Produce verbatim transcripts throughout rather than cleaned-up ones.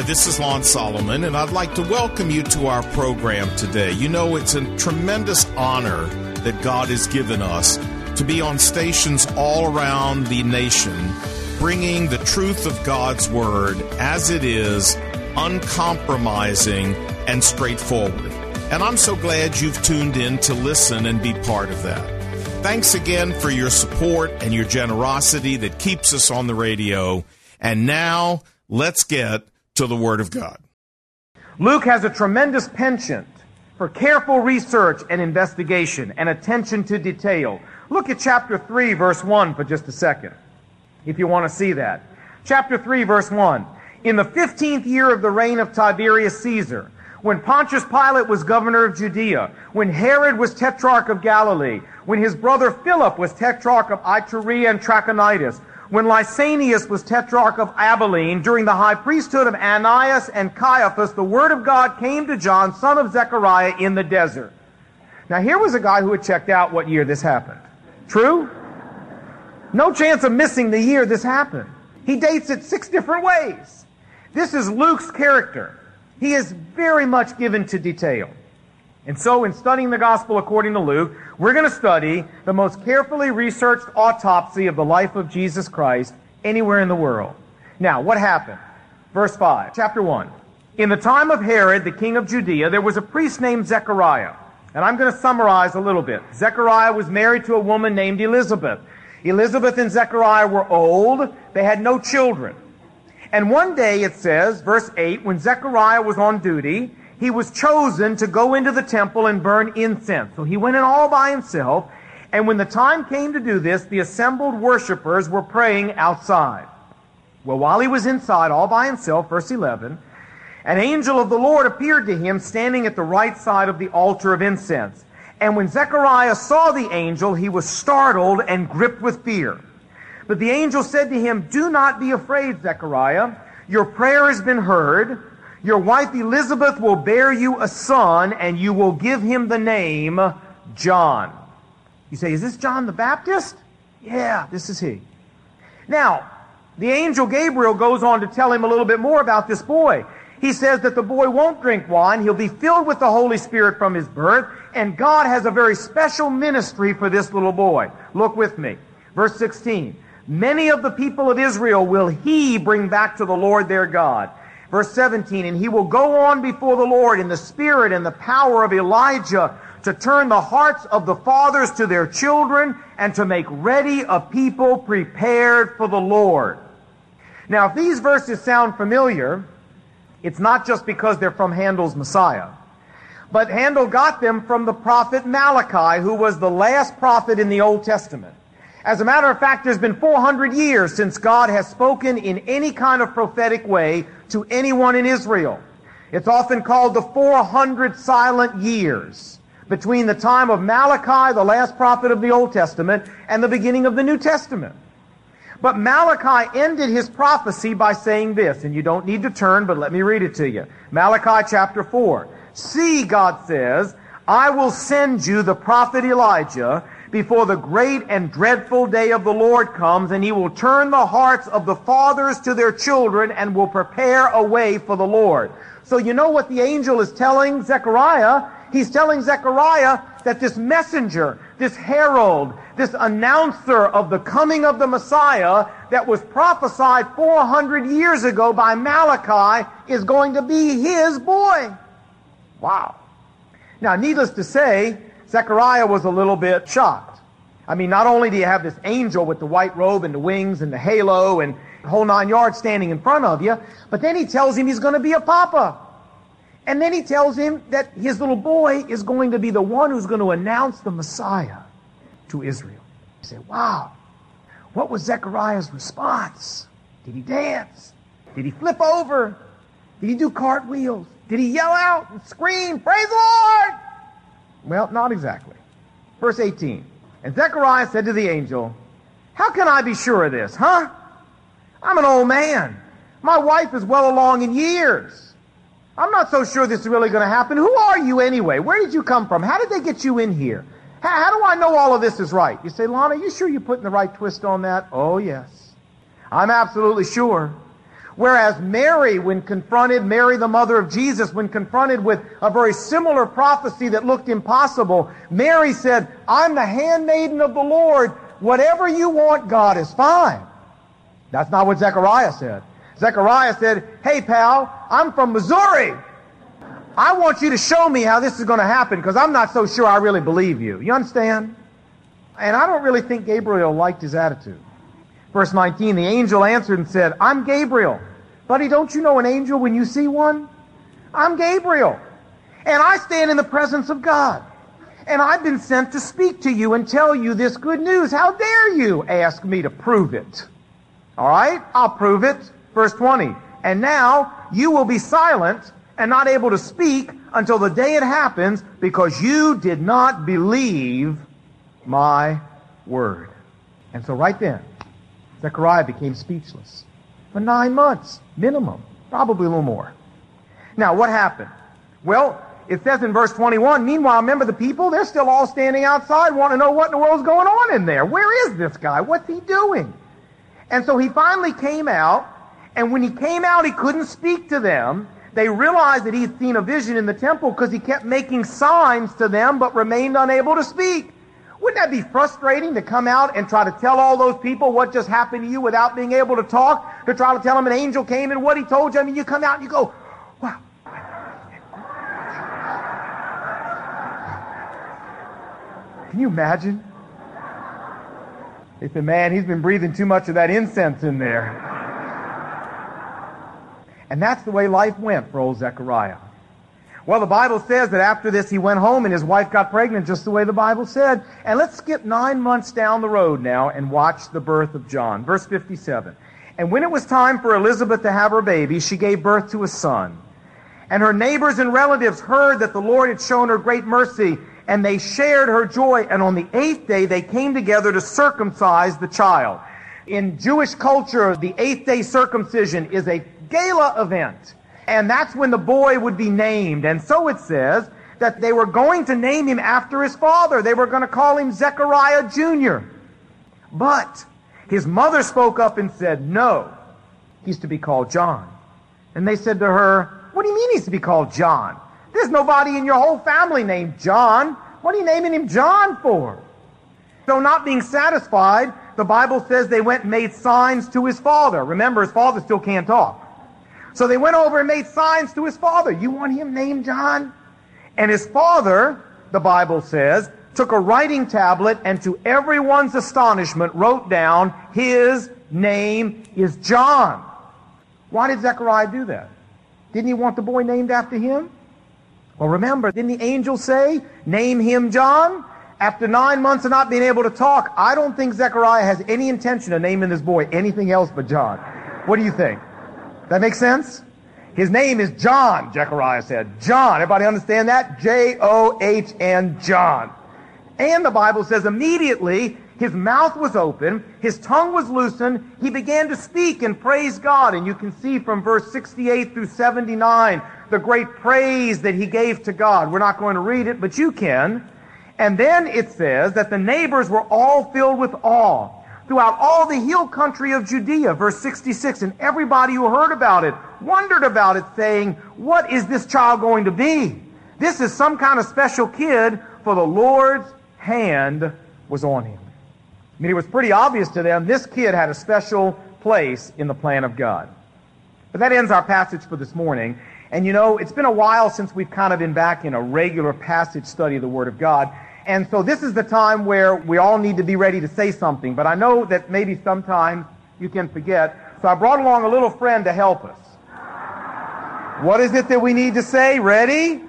this is Lon Solomon, and I'd like to welcome you to our program today. You know, it's a tremendous honor that God has given us to be on stations all around the nation, bringing the truth of God's Word as it is, uncompromising and straightforward. And I'm so glad you've tuned in to listen and be part of that. Thanks again for your support and your generosity that keeps us on the radio. And now, let's get to the Word of God. Luke has a tremendous penchant for careful research and investigation and attention to detail. Look at chapter three, verse one for just a second, if you want to see that. Chapter three, verse one. In the fifteenth year of the reign of Tiberius Caesar, when Pontius Pilate was governor of Judea, when Herod was tetrarch of Galilee, when his brother Philip was tetrarch of Iturea and Trachonitis, when Lysanias was tetrarch of Abilene, during the high priesthood of Ananias and Caiaphas, the word of God came to John, son of Zechariah, in the desert. Now here was a guy who had checked out what year this happened. True? No chance of missing the year this happened. He dates it six different ways. This is Luke's character. He is very much given to detail. And so in studying the gospel according to Luke, we're going to study the most carefully researched autopsy of the life of Jesus Christ anywhere in the world. Now, what happened? Verse five, chapter one. In the time of Herod, the king of Judea, there was a priest named Zechariah. And I'm going to summarize a little bit. Zechariah was married to a woman named Elizabeth. Elizabeth and Zechariah were old. They had no children. And one day, it says, verse eight, when Zechariah was on duty, he was chosen to go into the temple and burn incense. So he went in all by himself. And when the time came to do this, the assembled worshipers were praying outside. Well, while he was inside all by himself, verse eleven, an angel of the Lord appeared to him standing at the right side of the altar of incense. And when Zechariah saw the angel, he was startled and gripped with fear. But the angel said to him, "Do not be afraid, Zechariah. Your prayer has been heard. Your wife Elizabeth will bear you a son, and you will give him the name John." You say, is this John the Baptist? Yeah, this is he. Now, the angel Gabriel goes on to tell him a little bit more about this boy. He says that the boy won't drink wine. He'll be filled with the Holy Spirit from his birth, and God has a very special ministry for this little boy. Look with me. Verse sixteen. Many of the people of Israel will he bring back to the Lord their God. Verse seventeen, and he will go on before the Lord in the spirit and the power of Elijah to turn the hearts of the fathers to their children and to make ready a people prepared for the Lord. Now, if these verses sound familiar, it's not just because they're from Handel's Messiah, but Handel got them from the prophet Malachi, who was the last prophet in the Old Testament. As a matter of fact, there's been four hundred years since God has spoken in any kind of prophetic way to anyone in Israel. It's often called the four hundred silent years between the time of Malachi, the last prophet of the Old Testament, and the beginning of the New Testament. But Malachi ended his prophecy by saying this, and you don't need to turn, but let me read it to you. Malachi chapter four. See, God says, I will send you the prophet Elijah before the great and dreadful day of the Lord comes, and he will turn the hearts of the fathers to their children and will prepare a way for the Lord. So you know what the angel is telling Zechariah? He's telling Zechariah that this messenger, this herald, this announcer of the coming of the Messiah that was prophesied four hundred years ago by Malachi is going to be his boy. Wow. Now, needless to say, Zechariah was a little bit shocked. I mean, not only do you have this angel with the white robe and the wings and the halo and the whole nine yards standing in front of you, but then he tells him he's going to be a papa. And then he tells him that his little boy is going to be the one who's going to announce the Messiah to Israel. You say, wow, what was Zechariah's response? Did he dance? Did he flip over? Did he do cartwheels? Did he yell out and scream, praise the Lord? Well, not exactly. Verse eighteen. And Zechariah said to the angel, how can I be sure of this, huh? I'm an old man. My wife is well along in years. I'm not so sure this is really going to happen. Who are you anyway? Where did you come from? How did they get you in here? How, how do I know all of this is right? You say, Lon, are you sure you're putting the right twist on that? Oh, yes. I'm absolutely sure. Whereas Mary, when confronted, Mary the mother of Jesus, when confronted with a very similar prophecy that looked impossible, Mary said, I'm the handmaiden of the Lord. Whatever you want, God, is fine. That's not what Zechariah said. Zechariah said, hey, pal, I'm from Missouri. I want you to show me how this is going to happen because I'm not so sure I really believe you. You understand? And I don't really think Gabriel liked his attitude. Verse nineteen, the angel answered and said, I'm Gabriel. Buddy, don't you know an angel when you see one? I'm Gabriel. And I stand in the presence of God. And I've been sent to speak to you and tell you this good news. How dare you ask me to prove it? All right, I'll prove it. Verse twenty, and now you will be silent and not able to speak until the day it happens because you did not believe my word. And so right then, Zechariah became speechless for nine months, minimum, probably a little more. Now, what happened? Well, it says in verse twenty-one, meanwhile, remember the people? They're still all standing outside wanting to know what in the world's going on in there. Where is this guy? What's he doing? And so he finally came out, and when he came out, he couldn't speak to them. They realized that he had seen a vision in the temple because he kept making signs to them but remained unable to speak. Wouldn't that be frustrating to come out and try to tell all those people what just happened to you without being able to talk? To try to tell them an angel came and what he told you? I mean, you come out and you go, wow. Can you imagine? They said, man, he's been breathing too much of that incense in there. And that's the way life went for old Zechariah. Well, the Bible says that after this he went home and his wife got pregnant just the way the Bible said. And let's skip nine months down the road now and watch the birth of John. Verse fifty-seven. And when it was time for Elizabeth to have her baby, she gave birth to a son. And her neighbors and relatives heard that the Lord had shown her great mercy, and they shared her joy. And on the eighth day they came together to circumcise the child. In Jewish culture, the eighth day circumcision is a gala event. And that's when the boy would be named. And so it says that they were going to name him after his father. They were going to call him Zechariah Junior But his mother spoke up and said, no, he's to be called John. And they said to her, what do you mean he's to be called John? There's nobody in your whole family named John. What are you naming him John for? So not being satisfied, the Bible says they went and made signs to his father. Remember, his father still can't talk. So they went over and made signs to his father. You want him named John? And his father, the Bible says, took a writing tablet and to everyone's astonishment wrote down, his name is John. Why did Zechariah do that? Didn't he want the boy named after him? Well, remember, didn't the angel say, name him John? After nine months of not being able to talk, I don't think Zechariah has any intention of naming this boy anything else but John. What do you think? That makes sense? His name is John, Zechariah said. John. Everybody understand that? J O H N, John. And the Bible says immediately his mouth was open, his tongue was loosened, he began to speak and praise God. And you can see from verse sixty-eight through seventy-nine the great praise that he gave to God. We're not going to read it, but you can. And then it says that the neighbors were all filled with awe throughout all the hill country of Judea, verse sixty-six, and everybody who heard about it wondered about it, saying, what is this child going to be? This is some kind of special kid, for the Lord's hand was on him. I mean, it was pretty obvious to them this kid had a special place in the plan of God. But that ends our passage for this morning. And you know, it's been a while since we've kind of been back in a regular passage study of the Word of God. And so this is the time where we all need to be ready to say something. But I know that maybe sometimes you can forget. So I brought along a little friend to help us. What is it that we need to say? Ready?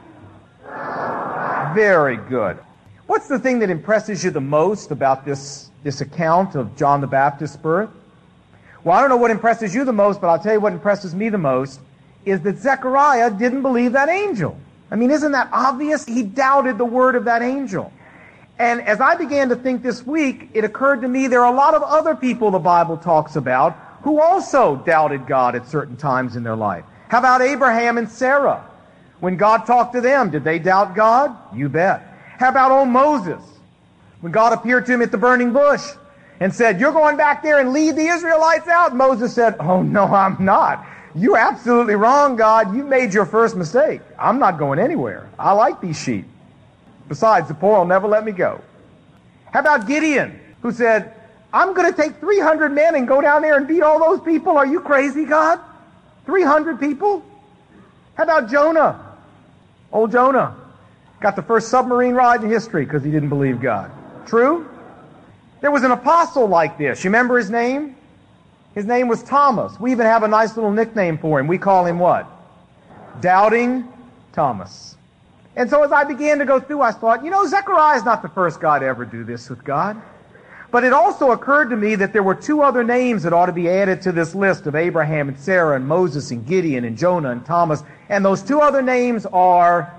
Very good. What's the thing that impresses you the most about this, this account of John the Baptist's birth? Well, I don't know what impresses you the most, but I'll tell you what impresses me the most is that Zechariah didn't believe that angel. I mean, isn't that obvious? He doubted the word of that angel. And as I began to think this week, it occurred to me there are a lot of other people the Bible talks about who also doubted God at certain times in their life. How about Abraham and Sarah? When God talked to them, did they doubt God? You bet. How about old Moses? When God appeared to him at the burning bush and said, you're going back there and lead the Israelites out? Moses said, oh, no, I'm not. You're absolutely wrong, God. You made your first mistake. I'm not going anywhere. I like these sheep. Besides, Zipporah will never let me go. How about Gideon, who said, I'm going to take three hundred men and go down there and beat all those people? Are you crazy, God? three hundred people? How about Jonah? Old Jonah got the first submarine ride in history because he didn't believe God. True? There was an apostle like this. You remember his name? His name was Thomas. We even have a nice little nickname for him. We call him what? Doubting Thomas. And so as I began to go through, I thought, you know, Zechariah is not the first guy to ever do this with God. But it also occurred to me that there were two other names that ought to be added to this list of Abraham and Sarah and Moses and Gideon and Jonah and Thomas. And those two other names are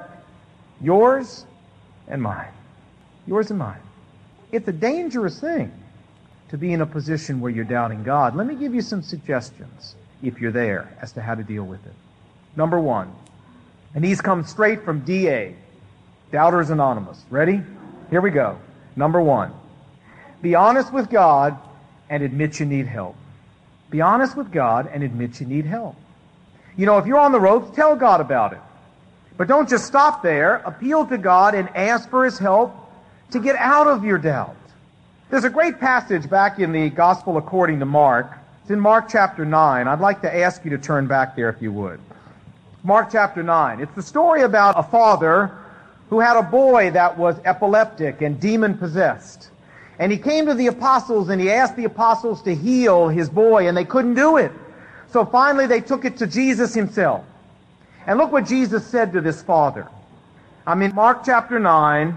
yours and mine. Yours and mine. It's a dangerous thing to be in a position where you're doubting God. Let me give you some suggestions, if you're there, as to how to deal with it. Number one, and these come straight from D A, Doubters Anonymous. Ready? Here we go. Number one, be honest with God and admit you need help. Be honest with God and admit you need help. You know, if you're on the ropes, tell God about it. But don't just stop there. Appeal to God and ask for His help to get out of your doubt. There's a great passage back in the Gospel according to Mark. It's in Mark chapter nine. I'd like to ask you to turn back there if you would. Mark chapter nine. It's the story about a father who had a boy that was epileptic and demon-possessed. And he came to the apostles and he asked the apostles to heal his boy, and they couldn't do it. So finally they took it to Jesus himself. And look what Jesus said to this father. I'm in Mark chapter nine,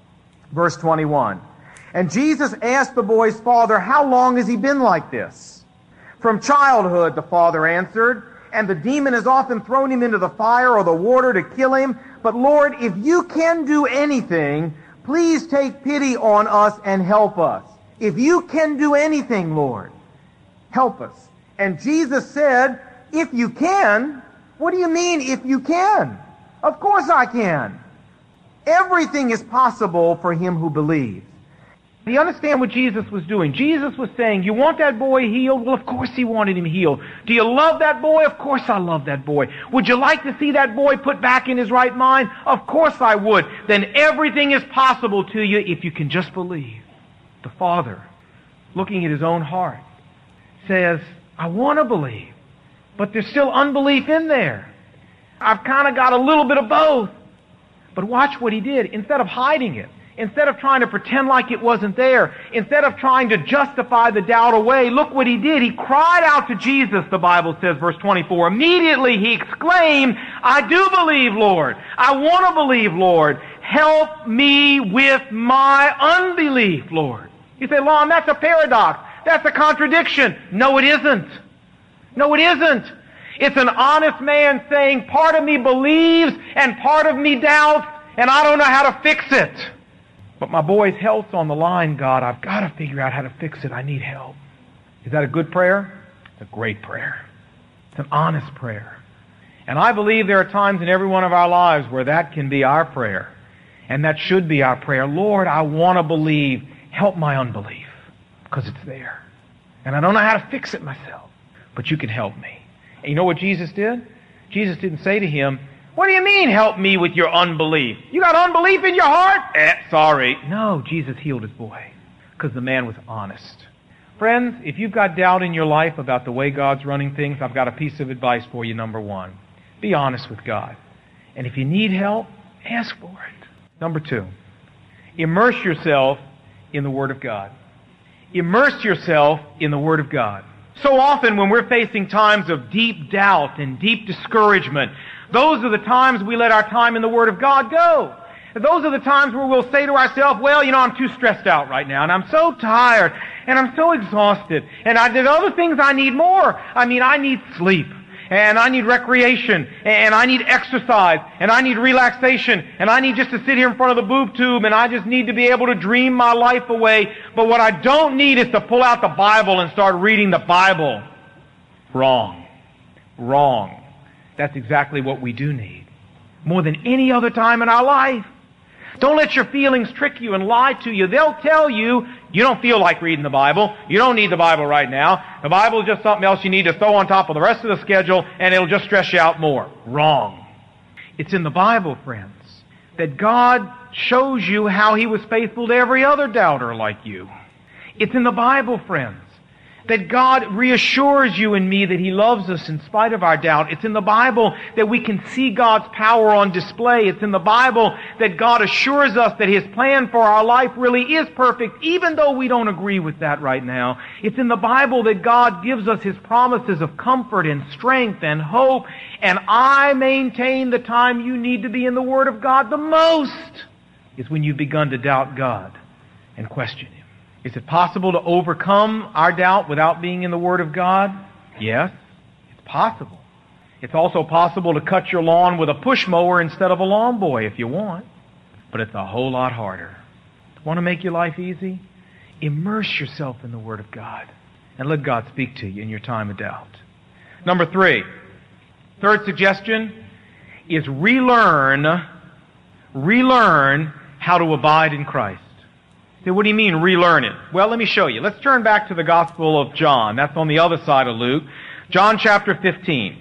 verse twenty-one. And Jesus asked the boy's father, how long has he been like this? From childhood, the father answered, and the demon has often thrown him into the fire or the water to kill him. But Lord, if you can do anything, please take pity on us and help us. If you can do anything, Lord, help us. And Jesus said, if you can, what do you mean if you can? Of course I can. Everything is possible for him who believes. Do you understand what Jesus was doing? Jesus was saying, you want that boy healed? Well, of course he wanted him healed. Do you love that boy? Of course I love that boy. Would you like to see that boy put back in his right mind? Of course I would. Then everything is possible to you if you can just believe. The father, looking at his own heart, says, I want to believe, but there's still unbelief in there. I've kind of got a little bit of both. But watch what he did. Instead of hiding it, instead of trying to pretend like it wasn't there, instead of trying to justify the doubt away, look what he did. He cried out to Jesus, the Bible says, verse twenty-four. Immediately he exclaimed, I do believe, Lord. I want to believe, Lord. Help me with my unbelief, Lord. You say, Lon, that's a paradox. That's a contradiction. No, it isn't. No, it isn't. It's an honest man saying, part of me believes and part of me doubts, and I don't know how to fix it. But my boy's health's on the line, God. I've got to figure out how to fix it. I need help. Is that a good prayer? It's a great prayer. It's an honest prayer. And I believe there are times in every one of our lives where that can be our prayer. And that should be our prayer. Lord, I want to believe. Help my unbelief. Because it's there. And I don't know how to fix it myself. But you can help me. And you know what Jesus did? Jesus didn't say to him, what do you mean, help me with your unbelief? You got unbelief in your heart? Eh, sorry. No, Jesus healed his boy because the man was honest. Friends, if you've got doubt in your life about the way God's running things, I've got a piece of advice for you. Number one, be honest with God. And if you need help, ask for it. Number two, immerse yourself in the Word of God. Immerse yourself in the Word of God. So often when we're facing times of deep doubt and deep discouragement, those are the times we let our time in the Word of God go. Those are the times where we'll say to ourselves, well, you know, I'm too stressed out right now, and I'm so tired, and I'm so exhausted, and I, there's other things I need more. I mean, I need sleep, and I need recreation, and I need exercise, and I need relaxation, and I need just to sit here in front of the boob tube, and I just need to be able to dream my life away. But what I don't need is to pull out the Bible and start reading the Bible. Wrong. Wrong. That's exactly what we do need. More than any other time in our life. Don't let your feelings trick you and lie to you. They'll tell you You don't feel like reading the Bible. You don't need the Bible right now. The Bible is just something else you need to throw on top of the rest of the schedule, and it'll just stress you out more. Wrong. It's in the Bible, friends, that God shows you how He was faithful to every other doubter like you. It's in the Bible, friends, that God reassures you and me that He loves us in spite of our doubt. It's in the Bible that we can see God's power on display. It's in the Bible that God assures us that His plan for our life really is perfect, even though we don't agree with that right now. It's in the Bible that God gives us His promises of comfort and strength and hope. And I maintain the time you need to be in the Word of God the most is when you've begun to doubt God and question Him. Is it possible to overcome our doubt without being in the Word of God? Yes, it's possible. It's also possible to cut your lawn with a push mower instead of a lawn boy if you want. But it's a whole lot harder. Want to make your life easy? Immerse yourself in the Word of God and let God speak to you in your time of doubt. Number three, third suggestion is relearn, relearn how to abide in Christ. So what do you mean, relearn it? Well, let me show you. Let's turn back to the Gospel of John. That's on the other side of Luke. John chapter fifteen.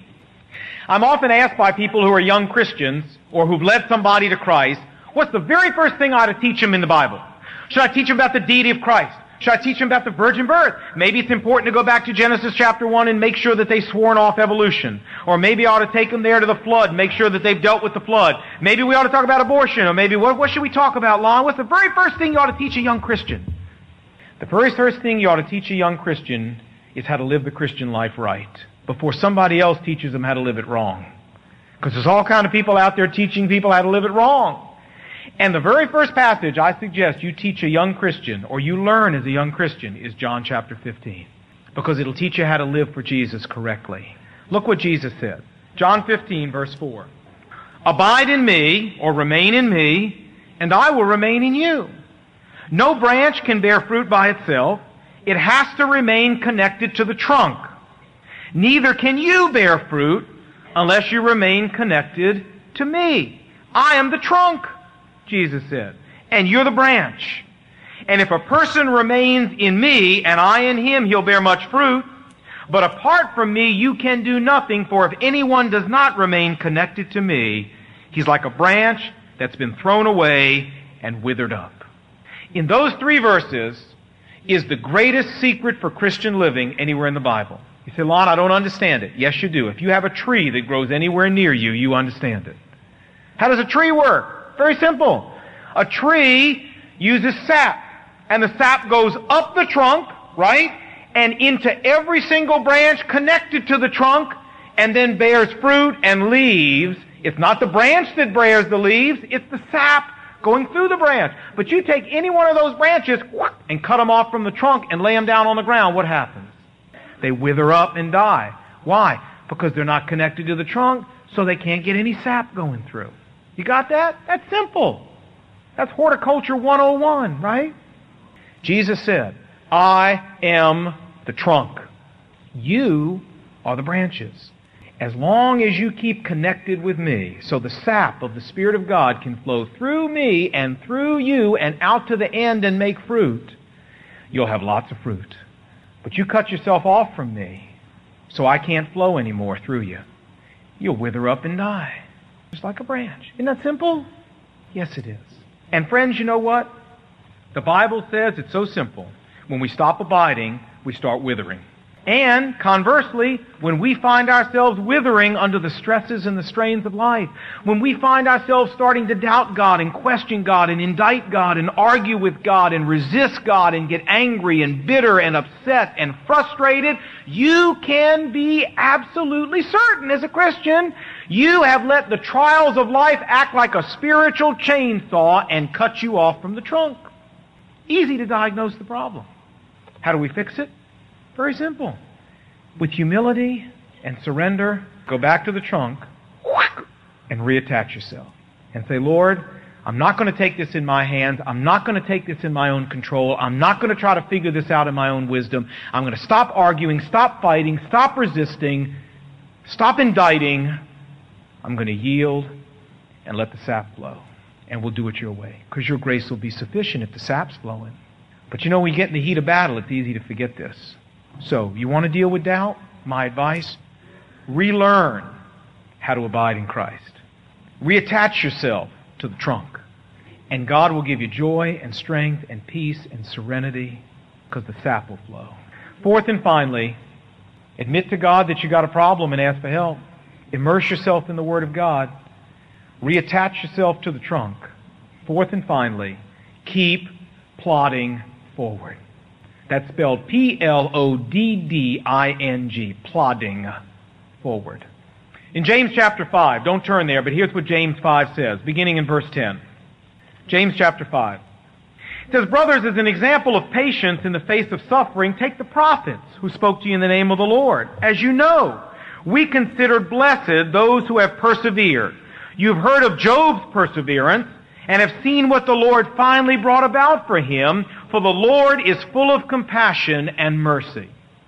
I'm often asked by people who are young Christians or who've led somebody to Christ, what's the very first thing I ought to teach them in the Bible? Should I teach them about the deity of Christ? Should I teach them about the virgin birth? Maybe it's important to go back to Genesis chapter one and make sure that they've sworn off evolution. Or maybe I ought to take them there to the flood and make sure that they've dealt with the flood. Maybe we ought to talk about abortion. Or maybe, what, what should we talk about, Lon? What's the very first thing you ought to teach a young Christian? The very first thing you ought to teach a young Christian is how to live the Christian life right, before somebody else teaches them how to live it wrong. Because there's all kind of people out there teaching people how to live it wrong. And the very first passage I suggest you teach a young Christian, or you learn as a young Christian, is John chapter fifteen. Because it'll teach you how to live for Jesus correctly. Look what Jesus said. John fifteen, verse four. Abide in me, or remain in me, and I will remain in you. No branch can bear fruit by itself. It has to remain connected to the trunk. Neither can you bear fruit unless you remain connected to me. I am the trunk, Jesus said, and you're the branch. And if a person remains in me and I in him, he'll bear much fruit. But apart from me, you can do nothing, for if anyone does not remain connected to me, he's like a branch that's been thrown away and withered up. In those three verses is the greatest secret for Christian living anywhere in the Bible. You say, Lon, I don't understand it. Yes, you do. If you have a tree that grows anywhere near you, you understand it. How does a tree work? Very simple. A tree uses sap, and the sap goes up the trunk, right, and into every single branch connected to the trunk, and then bears fruit and leaves. It's not the branch that bears the leaves, it's the sap going through the branch. But you take any one of those branches and cut them off from the trunk and lay them down on the ground, what happens? They wither up and die. Why? Because they're not connected to the trunk, so they can't get any sap going through. You got that? That's simple. That's horticulture one oh one, right? Jesus said, I am the trunk. You are the branches. As long as you keep connected with me, so the sap of the Spirit of God can flow through me and through you and out to the end and make fruit, you'll have lots of fruit. But you cut yourself off from me, so I can't flow anymore through you. You'll wither up and die, just like a branch. Isn't that simple? Yes, it is. And friends, you know what? The Bible says it's so simple. When we stop abiding, we start withering. And conversely, when we find ourselves withering under the stresses and the strains of life, when we find ourselves starting to doubt God and question God and indict God and argue with God and resist God and get angry and bitter and upset and frustrated, you can be absolutely certain as a Christian, you have let the trials of life act like a spiritual chainsaw and cut you off from the trunk. Easy to diagnose the problem. How do we fix it? Very simple. With humility and surrender, go back to the trunk and reattach yourself. And say, Lord, I'm not going to take this in my hands. I'm not going to take this in my own control. I'm not going to try to figure this out in my own wisdom. I'm going to stop arguing, stop fighting, stop resisting, stop indicting. I'm going to yield and let the sap flow. And we'll do it your way. Because your grace will be sufficient if the sap's flowing. But you know, when you get in the heat of battle, it's easy to forget this. So, you want to deal with doubt? My advice, relearn how to abide in Christ. Reattach yourself to the trunk. And God will give you joy and strength and peace and serenity because the sap will flow. Fourth and finally, admit to God that you got a problem and ask for help. Immerse yourself in the Word of God. Reattach yourself to the trunk. Fourth and finally, keep plodding forward. That's spelled P L O D D I N G, plodding forward. In James chapter five, don't turn there, but here's what James five says, beginning in verse ten. James chapter five. It says, brothers, as an example of patience in the face of suffering, take the prophets who spoke to you in the name of the Lord. As you know, we considered blessed those who have persevered. You've heard of Job's perseverance and have seen what the Lord finally brought about for him, for the Lord is full of compassion and mercy.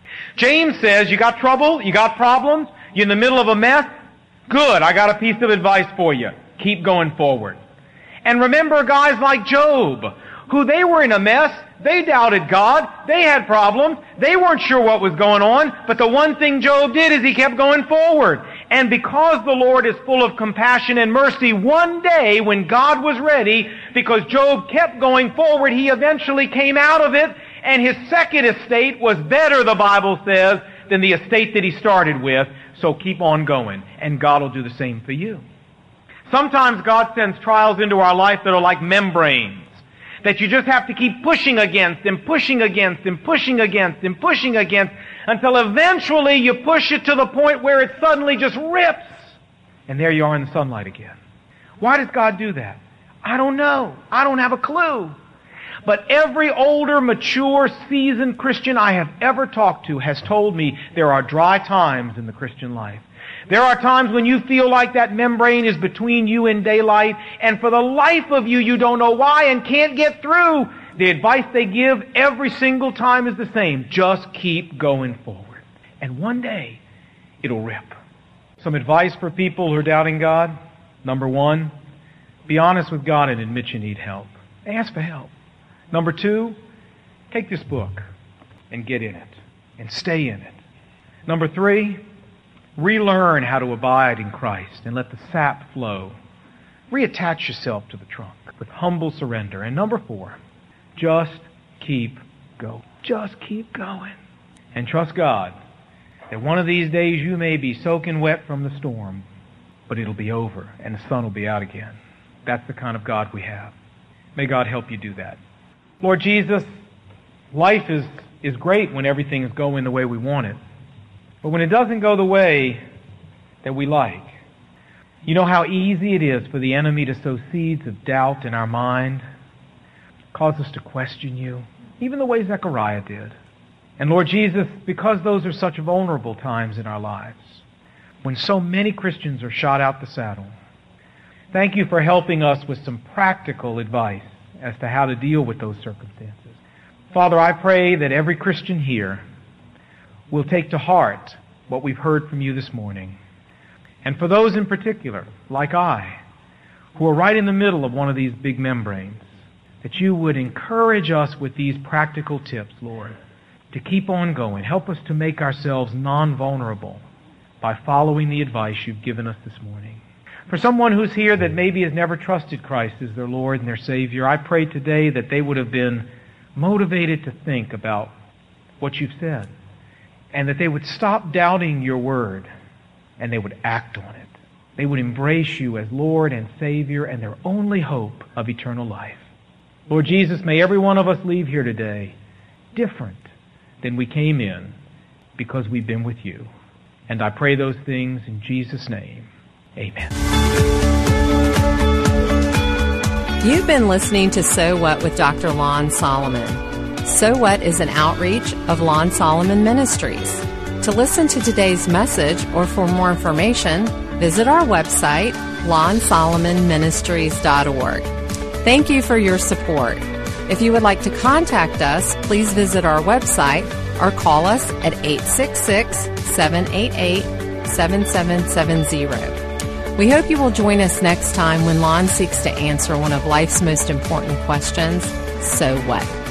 James says, you got trouble? You got problems? You're in the middle of a mess? Good, I got a piece of advice for you. Keep going forward. And remember guys like Job, who they were in a mess. They doubted God. They had problems. They weren't sure what was going on. But the one thing Job did is he kept going forward. And because the Lord is full of compassion and mercy, one day when God was ready, because Job kept going forward, he eventually came out of it. And his second estate was better, the Bible says, than the estate that he started with. So keep on going. And God will do the same for you. Sometimes God sends trials into our life that are like membranes, that you just have to keep pushing against and pushing against and pushing against and pushing against until eventually you push it to the point where it suddenly just rips. And there you are in the sunlight again. Why does God do that? I don't know. I don't have a clue. But every older, mature, seasoned Christian I have ever talked to has told me there are dry times in the Christian life. There are times when you feel like that membrane is between you and daylight, and for the life of you, you don't know why and can't get through. The advice they give every single time is the same. Just keep going forward. And one day, it'll rip. Some advice for people who are doubting God. Number one, be honest with God and admit you need help. Ask for help. Number two, take this book and get in it and stay in it. Number three, relearn how to abide in Christ and let the sap flow. Reattach yourself to the trunk with humble surrender. And number four, just keep going. Just keep going. And trust God that one of these days you may be soaking wet from the storm, but it'll be over and the sun will be out again. That's the kind of God we have. May God help you do that. Lord Jesus, life is, is great when everything is going the way we want it. But when it doesn't go the way that we like, you know how easy it is for the enemy to sow seeds of doubt in our mind, cause us to question you, even the way Zechariah did. And Lord Jesus, because those are such vulnerable times in our lives, when so many Christians are shot out the saddle, thank you for helping us with some practical advice as to how to deal with those circumstances. Father, I pray that every Christian here will take to heart what we've heard from you this morning. And for those in particular, like I, who are right in the middle of one of these big membranes, that you would encourage us with these practical tips, Lord, to keep on going. Help us to make ourselves non-vulnerable by following the advice you've given us this morning. For someone who's here that maybe has never trusted Christ as their Lord and their Savior, I pray today that they would have been motivated to think about what you've said, and that they would stop doubting your word, and they would act on it. They would embrace you as Lord and Savior and their only hope of eternal life. Lord Jesus, may every one of us leave here today different than we came in because we've been with you. And I pray those things in Jesus' name. Amen. You've been listening to So What with Doctor Lon Solomon. So What is an outreach of Lon Solomon Ministries. To listen to today's message or for more information, visit our website, lon solomon ministries dot org. Thank you for your support. If you would like to contact us, please visit our website or call us at eight six six, seven eight eight, seven seven seven zero. We hope you will join us next time when Lon seeks to answer one of life's most important questions, so what?